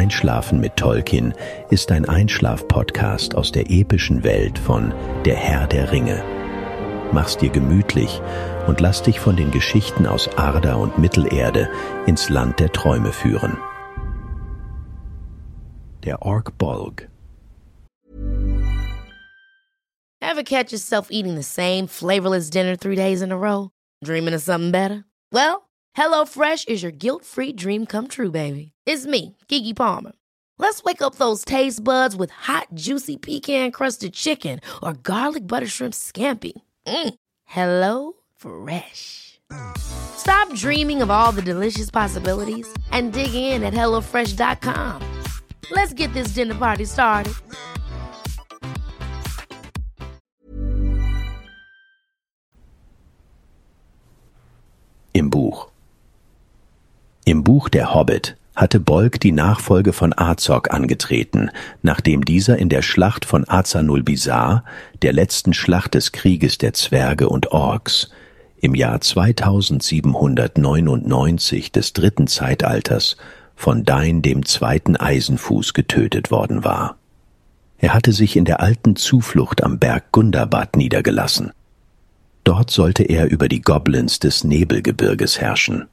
Einschlafen mit Tolkien ist ein Einschlaf-Podcast aus der epischen Welt von Der Herr der Ringe. Mach's dir gemütlich und lass dich von den Geschichten aus Arda und Mittelerde ins Land der Träume führen. Der Orc Bolg. Ever catch yourself eating the same flavorless dinner 3 days in a row? Dreaming of something better? Well, HelloFresh is your guilt-free dream come true, baby. It's me, Keke Palmer. Let's wake up those taste buds with hot, juicy pecan-crusted chicken or garlic butter shrimp scampi. Hello Fresh. Stop dreaming of all the delicious possibilities and dig in at HelloFresh.com. Let's get this dinner party started. Im Buch Der Hobbit hatte Bolg die Nachfolge von Azog angetreten, nachdem dieser in der Schlacht von Azanulbizar, der letzten Schlacht des Krieges der Zwerge und Orks, im Jahr 2799 des dritten Zeitalters von Dain dem zweiten Eisenfuß getötet worden war. Er hatte sich in der alten Zuflucht am Berg Gundabad niedergelassen. Dort sollte er über die Goblins des Nebelgebirges herrschen.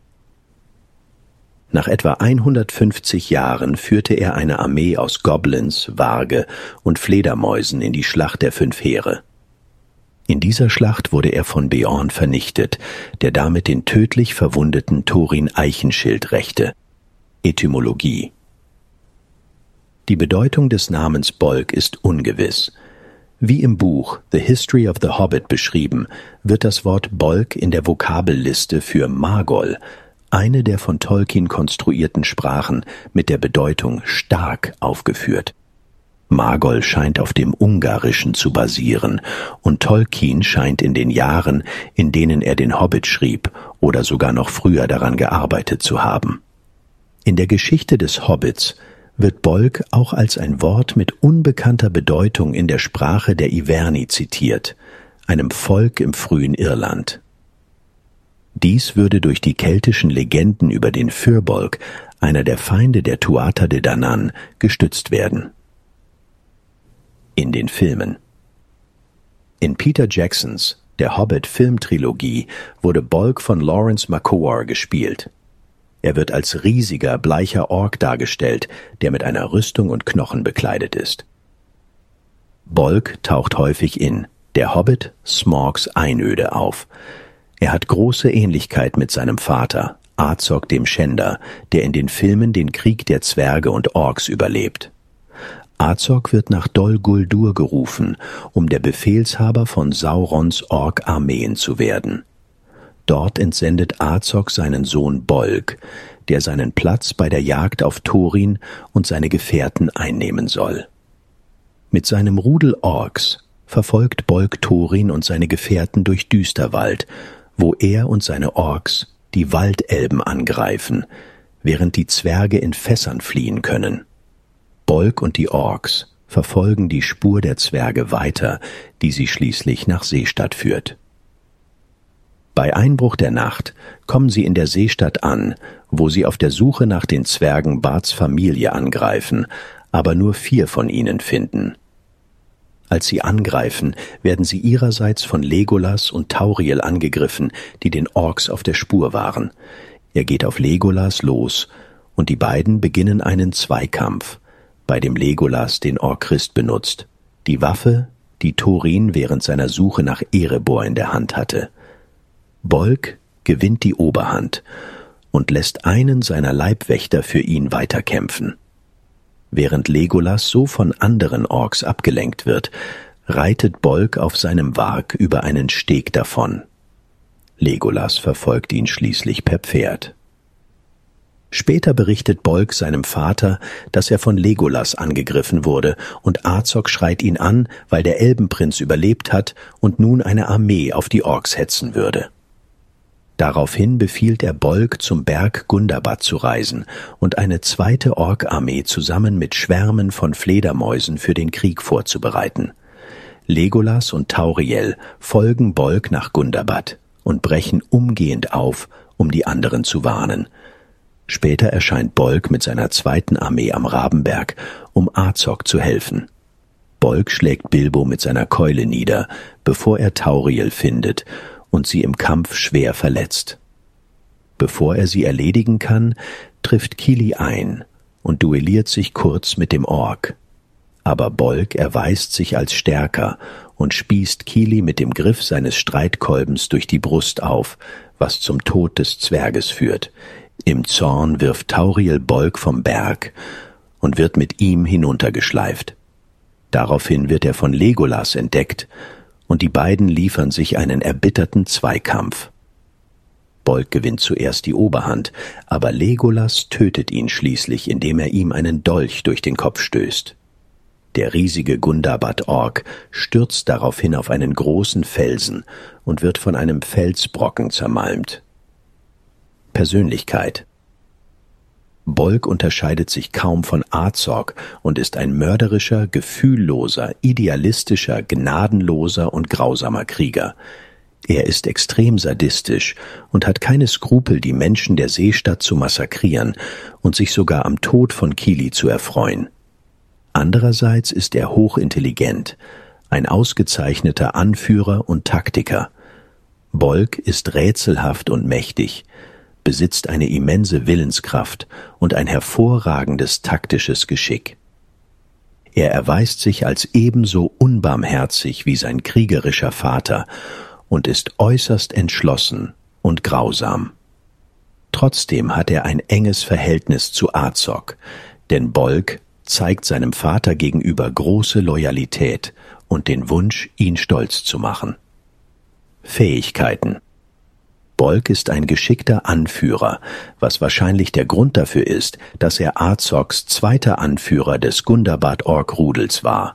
Nach etwa 150 Jahren führte er eine Armee aus Goblins, Warge und Fledermäusen in die Schlacht der 5 Heere. In dieser Schlacht wurde er von Beorn vernichtet, der damit den tödlich verwundeten Thorin Eichenschild rächte. Etymologie. Die Bedeutung des Namens Bolg ist ungewiss. Wie im Buch The History of the Hobbit beschrieben, wird das Wort Bolg in der Vokabelliste für Magol, eine der von Tolkien konstruierten Sprachen, mit der Bedeutung stark aufgeführt. Magol scheint auf dem Ungarischen zu basieren, und Tolkien scheint in den Jahren, in denen er den Hobbit schrieb, oder sogar noch früher daran gearbeitet zu haben. In der Geschichte des Hobbits wird Bolg auch als ein Wort mit unbekannter Bedeutung in der Sprache der Iverni zitiert, einem Volk im frühen Irland. Dies würde durch die keltischen Legenden über den Firbolg, einer der Feinde der Tuatha De Danann, gestützt werden. In den Filmen. In Peter Jacksons Der Hobbit-Filmtrilogie wurde Bolg von Lawrence Makowar gespielt. Er wird als riesiger, bleicher Ork dargestellt, der mit einer Rüstung und Knochen bekleidet ist. Bolg taucht häufig in Der Hobbit, Smaug's Einöde auf. Er hat große Ähnlichkeit mit seinem Vater, Azog dem Schänder, der in den Filmen den Krieg der Zwerge und Orks überlebt. Azog wird nach Dol Guldur gerufen, um der Befehlshaber von Saurons Ork-Armeen zu werden. Dort entsendet Azog seinen Sohn Bolg, der seinen Platz bei der Jagd auf Thorin und seine Gefährten einnehmen soll. Mit seinem Rudel Orks verfolgt Bolg Thorin und seine Gefährten durch Düsterwald, wo er und seine Orks die Waldelben angreifen, während die Zwerge in Fässern fliehen können. Bolg und die Orks verfolgen die Spur der Zwerge weiter, die sie schließlich nach Seestadt führt. Bei Einbruch der Nacht kommen sie in der Seestadt an, wo sie auf der Suche nach den Zwergen Barts Familie angreifen, aber nur 4 von ihnen finden. Als sie angreifen, werden sie ihrerseits von Legolas und Tauriel angegriffen, die den Orks auf der Spur waren. Er geht auf Legolas los, und die beiden beginnen einen Zweikampf, bei dem Legolas den Orcrist benutzt, die Waffe, die Thorin während seiner Suche nach Erebor in der Hand hatte. Bolg gewinnt die Oberhand und lässt einen seiner Leibwächter für ihn weiterkämpfen. Während Legolas so von anderen Orks abgelenkt wird, reitet Bolg auf seinem Warg über einen Steg davon. Legolas verfolgt ihn schließlich per Pferd. Später berichtet Bolg seinem Vater, dass er von Legolas angegriffen wurde, und Azog schreit ihn an, weil der Elbenprinz überlebt hat und nun eine Armee auf die Orks hetzen würde. Daraufhin befiehlt er Bolg, zum Berg Gundabad zu reisen und eine zweite Ork-Armee zusammen mit Schwärmen von Fledermäusen für den Krieg vorzubereiten. Legolas und Tauriel folgen Bolg nach Gundabad und brechen umgehend auf, um die anderen zu warnen. Später erscheint Bolg mit seiner zweiten Armee am Rabenberg, um Azog zu helfen. Bolg schlägt Bilbo mit seiner Keule nieder, bevor er Tauriel findet und sie im Kampf schwer verletzt. Bevor er sie erledigen kann, trifft Kili ein und duelliert sich kurz mit dem Ork. Aber Bolg erweist sich als stärker und spießt Kili mit dem Griff seines Streitkolbens durch die Brust auf, was zum Tod des Zwerges führt. Im Zorn wirft Tauriel Bolg vom Berg und wird mit ihm hinuntergeschleift. Daraufhin wird er von Legolas entdeckt und die beiden liefern sich einen erbitterten Zweikampf. Bolg gewinnt zuerst die Oberhand, aber Legolas tötet ihn schließlich, indem er ihm einen Dolch durch den Kopf stößt. Der riesige Gundabad-Ork stürzt daraufhin auf einen großen Felsen und wird von einem Felsbrocken zermalmt. Persönlichkeit. Bolg unterscheidet sich kaum von Azog und ist ein mörderischer, gefühlloser, idealistischer, gnadenloser und grausamer Krieger. Er ist extrem sadistisch und hat keine Skrupel, die Menschen der Seestadt zu massakrieren und sich sogar am Tod von Kili zu erfreuen. Andererseits ist er hochintelligent, ein ausgezeichneter Anführer und Taktiker. Bolg ist rätselhaft und mächtig, besitzt eine immense Willenskraft und ein hervorragendes taktisches Geschick. Er erweist sich als ebenso unbarmherzig wie sein kriegerischer Vater und ist äußerst entschlossen und grausam. Trotzdem hat er ein enges Verhältnis zu Azog, denn Bolg zeigt seinem Vater gegenüber große Loyalität und den Wunsch, ihn stolz zu machen. Fähigkeiten. Bolg ist ein geschickter Anführer, was wahrscheinlich der Grund dafür ist, dass er Azogs zweiter Anführer des Gundabad-Ork-Rudels war.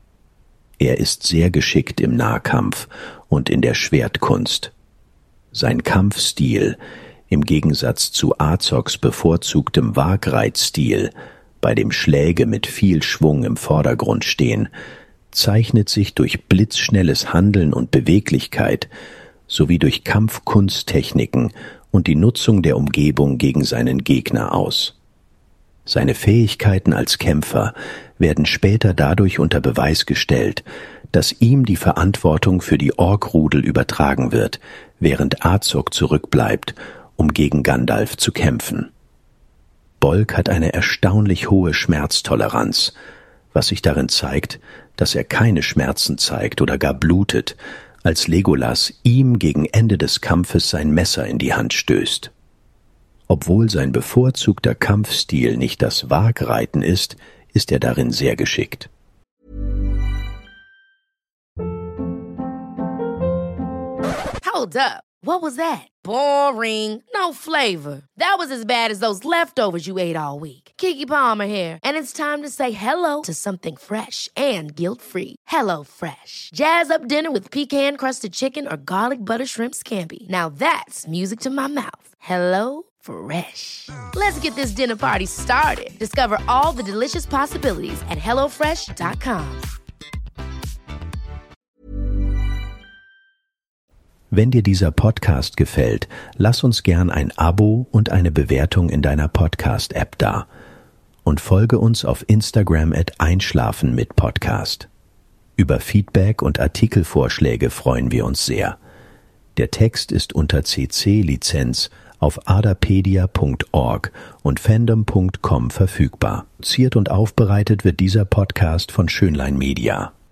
Er ist sehr geschickt im Nahkampf und in der Schwertkunst. Sein Kampfstil, im Gegensatz zu Azogs bevorzugtem Waagreitstil, bei dem Schläge mit viel Schwung im Vordergrund stehen, zeichnet sich durch blitzschnelles Handeln und Beweglichkeit sowie durch Kampfkunsttechniken und die Nutzung der Umgebung gegen seinen Gegner aus. Seine Fähigkeiten als Kämpfer werden später dadurch unter Beweis gestellt, dass ihm die Verantwortung für die Ork-Rudel übertragen wird, während Azog zurückbleibt, um gegen Gandalf zu kämpfen. Bolg hat eine erstaunlich hohe Schmerztoleranz, was sich darin zeigt, dass er keine Schmerzen zeigt oder gar blutet, als Legolas ihm gegen Ende des Kampfes sein Messer in die Hand stößt. Obwohl sein bevorzugter Kampfstil nicht das Waagreiten ist, ist er darin sehr geschickt. Hold up. What was that? Boring. No flavor. That was as bad as those leftovers you ate all week. Keke Palmer here, and it's time to say hello to something fresh and guilt-free. HelloFresh. Jazz up dinner with pecan-crusted chicken or garlic butter shrimp scampi. Now that's music to my mouth. HelloFresh. Let's get this dinner party started. Discover all the delicious possibilities at HelloFresh.com. Wenn dir dieser Podcast gefällt, lass uns gern ein Abo und eine Bewertung in deiner Podcast-App da. Und folge uns auf Instagram @einschlafen-mit-Podcast. Über Feedback und Artikelvorschläge freuen wir uns sehr. Der Text ist unter CC-Lizenz auf adapedia.org und fandom.com verfügbar. Produziert und aufbereitet wird dieser Podcast von Schönlein Media.